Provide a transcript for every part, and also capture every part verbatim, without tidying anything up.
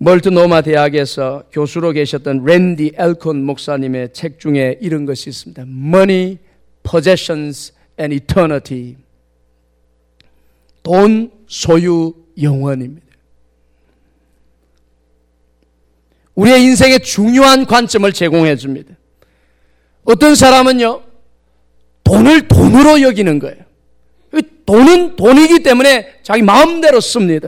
멀트노마 대학에서 교수로 계셨던 랜디 엘콘 목사님의 책 중에 이런 것이 있습니다. Money, Possessions and Eternity. 돈, 소유, 영원입니다. 우리의 인생에 중요한 관점을 제공해 줍니다. 어떤 사람은요, 돈을 돈으로 여기는 거예요. 돈은 돈이기 때문에 자기 마음대로 씁니다.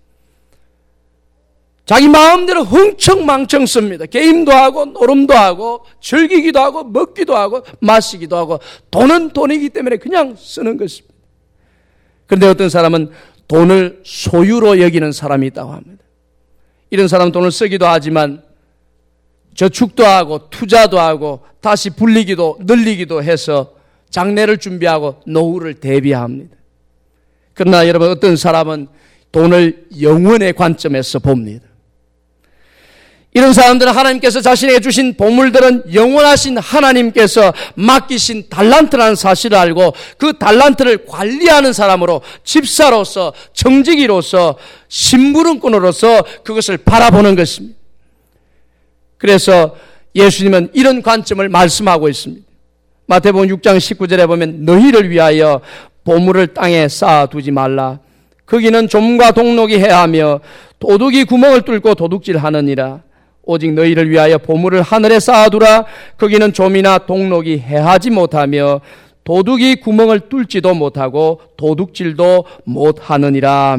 자기 마음대로 흥청망청 씁니다. 게임도 하고 노름도 하고 즐기기도 하고 먹기도 하고 마시기도 하고 돈은 돈이기 때문에 그냥 쓰는 것입니다. 그런데 어떤 사람은 돈을 소유로 여기는 사람이 있다고 합니다. 이런 사람은 돈을 쓰기도 하지만 저축도 하고 투자도 하고 다시 불리기도 늘리기도 해서 장래를 준비하고 노후를 대비합니다. 그러나 여러분, 어떤 사람은 돈을 영원의 관점에서 봅니다. 이런 사람들은 하나님께서 자신에게 주신 보물들은 영원하신 하나님께서 맡기신 달란트라는 사실을 알고 그 달란트를 관리하는 사람으로, 집사로서, 정직이로서, 심부름꾼으로서 그것을 바라보는 것입니다. 그래서 예수님은 이런 관점을 말씀하고 있습니다. 마태복음 육 장 십구 절에 보면 너희를 위하여 보물을 땅에 쌓아두지 말라. 거기는 좀과 동록이 해하며 도둑이 구멍을 뚫고 도둑질하느니라. 오직 너희를 위하여 보물을 하늘에 쌓아두라. 거기는 좀이나 동록이 해하지 못하며 도둑이 구멍을 뚫지도 못하고 도둑질도 못하느니라.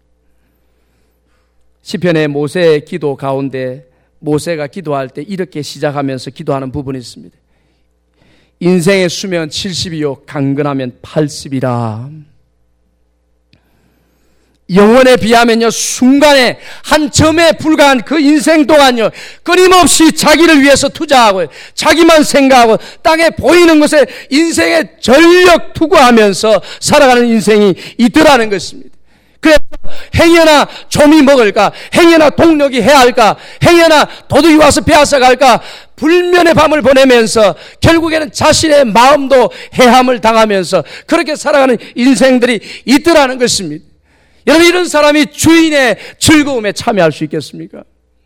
시편의 모세의 기도 가운데 모세가 기도할 때 이렇게 시작하면서 기도하는 부분이 있습니다. 인생의 수명 칠십이요 강건하면 팔십이라. 영원에 비하면요, 순간에 한 점에 불과한 그 인생 동안요, 끊임없이 자기를 위해서 투자하고 자기만 생각하고 땅에 보이는 것에 인생에 전력 투구하면서 살아가는 인생이 있더라는 것입니다. 그래서 행여나 좀이 먹을까, 행여나 동력이 해할까, 행여나 도둑이 와서 빼앗아갈까 불면의 밤을 보내면서 결국에는 자신의 마음도 해함을 당하면서 그렇게 살아가는 인생들이 있더라는 것입니다. 여러분, 이런 사람이 주인의 즐거움에 참여할 수 있겠습니까?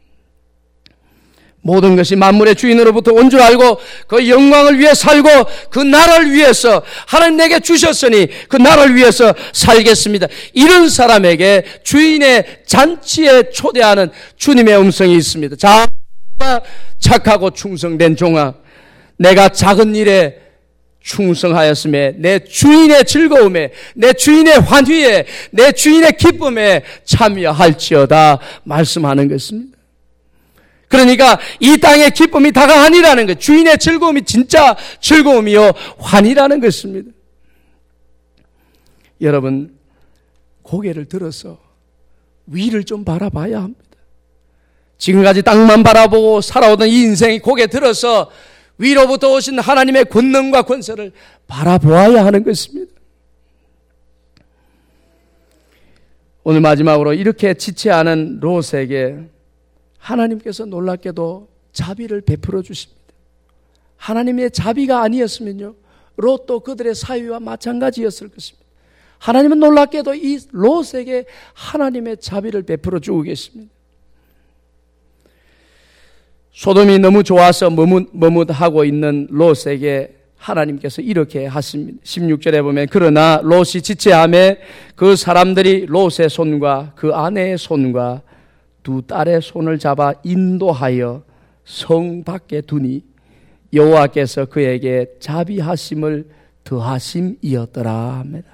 모든 것이 만물의 주인으로부터 온 줄 알고 그 영광을 위해 살고 그 나라를 위해서 하나님 내게 주셨으니 그 나라를 위해서 살겠습니다. 이런 사람에게 주인의 잔치에 초대하는 주님의 음성이 있습니다. 자, 착하고 충성된 종아, 내가 작은 일에 충성하였음에 내 주인의 즐거움에, 내 주인의 환희에, 내 주인의 기쁨에 참여할지어다 말씀하는 것입니다. 그러니까 이 땅의 기쁨이 다가 아니라는 것, 주인의 즐거움이 진짜 즐거움이요 환희라는 것입니다. 여러분, 고개를 들어서 위를 좀 바라봐야 합니다. 지금까지 땅만 바라보고 살아오던 이 인생이 고개 들어서 위로부터 오신 하나님의 권능과 권세를 바라보아야 하는 것입니다. 오늘 마지막으로 이렇게 지체하는 롯에게 하나님께서 놀랍게도 자비를 베풀어 주십니다. 하나님의 자비가 아니었으면요, 롯도 그들의 사위와 마찬가지였을 것입니다. 하나님은 놀랍게도 이 롯에게 하나님의 자비를 베풀어 주고 계십니다. 소돔이 너무 좋아서 머뭇, 머뭇하고 있는 롯에게 하나님께서 이렇게 하십니다. 십육 절에 보면 그러나 롯이 지체하매 그 사람들이 롯의 손과 그 아내의 손과 두 딸의 손을 잡아 인도하여 성 밖에 두니 여호와께서 그에게 자비하심을 더하심이었더라 합니다.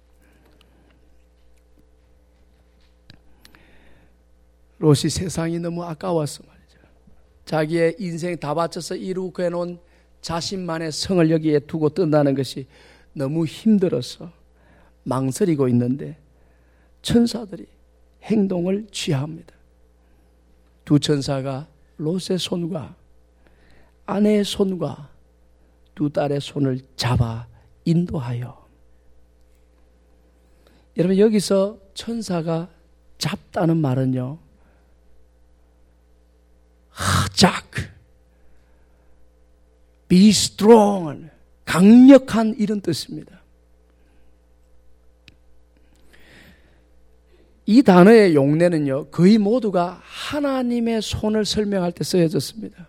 롯이 세상이 너무 아까워서 말이죠. 자기의 인생 다 바쳐서 이루고 해놓은 자신만의 성을 여기에 두고 뜬다는 것이 너무 힘들어서 망설이고 있는데 천사들이 행동을 취합니다. 두 천사가 롯의 손과 아내의 손과 두 딸의 손을 잡아 인도하여. 여러분, 여기서 천사가 잡다는 말은요, 작, be strong, 강력한 이런 뜻입니다. 이 단어의 용례는요, 거의 모두가 하나님의 손을 설명할 때 쓰여졌습니다.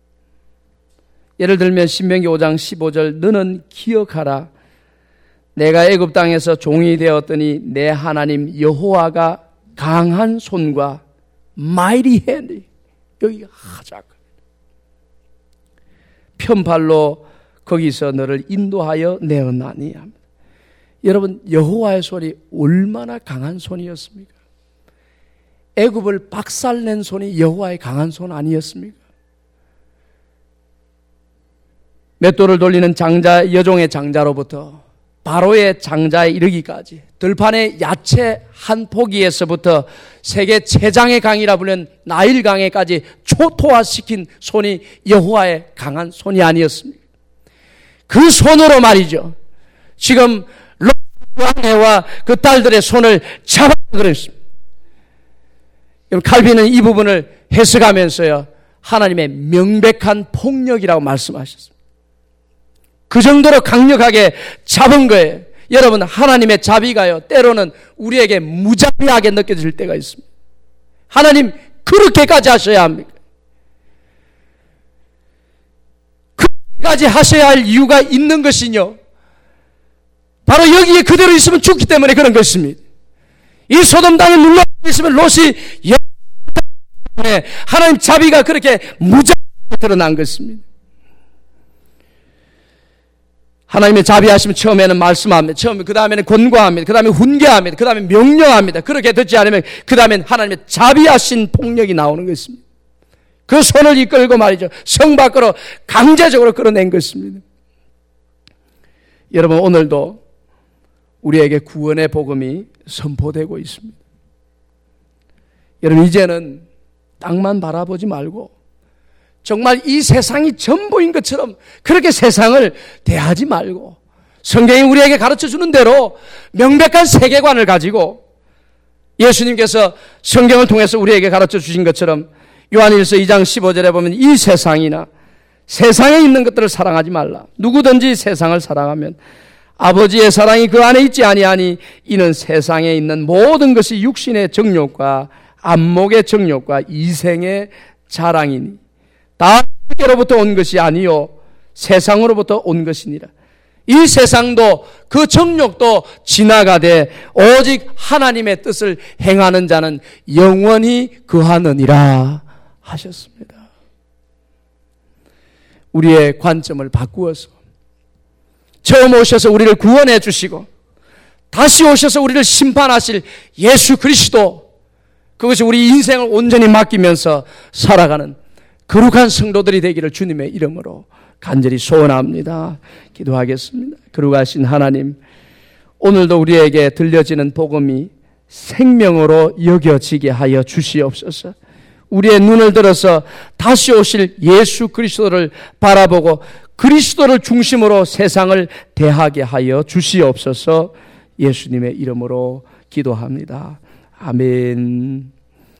예를 들면 신명기 오 장 십오 절, 너는 기억하라. 내가 애굽 땅에서 종이 되었더니 내 하나님 여호와가 강한 손과 mighty hand, 여기 하작, 편팔로 거기서 너를 인도하여 내었나니 합니다. 여러분, 여호와의 손이 얼마나 강한 손이었습니까? 애굽을 박살낸 손이 여호와의 강한 손 아니었습니까? 맷돌을 돌리는 장자, 여종의 장자로부터 바로의 장자에 이르기까지, 들판의 야채 한 포기에서부터 세계 최장의 강이라 부르는 나일강에까지 초토화시킨 손이 여호와의 강한 손이 아니었습니까? 그 손으로 말이죠, 지금 롯 왕해와 그 딸들의 손을 잡아 그랬습니다. 칼빈은 이 부분을 해석하면서요, 하나님의 명백한 폭력이라고 말씀하셨습니다. 그 정도로 강력하게 잡은 거예요. 여러분, 하나님의 자비가요, 때로는 우리에게 무자비하게 느껴질 때가 있습니다. 하나님 그렇게까지 하셔야 합니까? 그렇게까지 하셔야 할 이유가 있는 것이요, 바로 여기에 그대로 있으면 죽기 때문에 그런 것입니다. 이 소돔 땅에 눌러 있으면 롯이 때문에 하나님 자비가 그렇게 무자비하게 드러난 것입니다. 하나님의 자비하시면 처음에는 말씀합니다. 처음에, 그 다음에는 권고합니다. 그 다음에 훈계합니다. 그 다음에 명령합니다. 그렇게 듣지 않으면 그 다음엔 하나님의 자비하신 폭력이 나오는 것입니다. 그 손을 이끌고 말이죠, 성 밖으로 강제적으로 끌어낸 것입니다. 여러분, 오늘도 우리에게 구원의 복음이 선포되고 있습니다. 여러분, 이제는 땅만 바라보지 말고 정말 이 세상이 전부인 것처럼 그렇게 세상을 대하지 말고, 성경이 우리에게 가르쳐주는 대로 명백한 세계관을 가지고, 예수님께서 성경을 통해서 우리에게 가르쳐 주신 것처럼 요한일서 이 장 십오 절에 보면, 이 세상이나 세상에 있는 것들을 사랑하지 말라. 누구든지 세상을 사랑하면 아버지의 사랑이 그 안에 있지 아니하니, 이는 세상에 있는 모든 것이 육신의 정욕과 안목의 정욕과 이생의 자랑이니 다 세계로부터 온 것이 아니요 세상으로부터 온 것이니라. 이 세상도 그 정욕도 지나가되 오직 하나님의 뜻을 행하는 자는 영원히 거하느니라 하셨습니다. 우리의 관점을 바꾸어서 처음 오셔서 우리를 구원해 주시고 다시 오셔서 우리를 심판하실 예수 그리스도, 그것이 우리 인생을 온전히 맡기면서 살아가는 거룩한 성도들이 되기를 주님의 이름으로 간절히 소원합니다. 기도하겠습니다. 거룩하신 하나님, 오늘도 우리에게 들려지는 복음이 생명으로 여겨지게 하여 주시옵소서. 우리의 눈을 들어서 다시 오실 예수 그리스도를 바라보고 그리스도를 중심으로 세상을 대하게 하여 주시옵소서. 예수님의 이름으로 기도합니다. 아멘.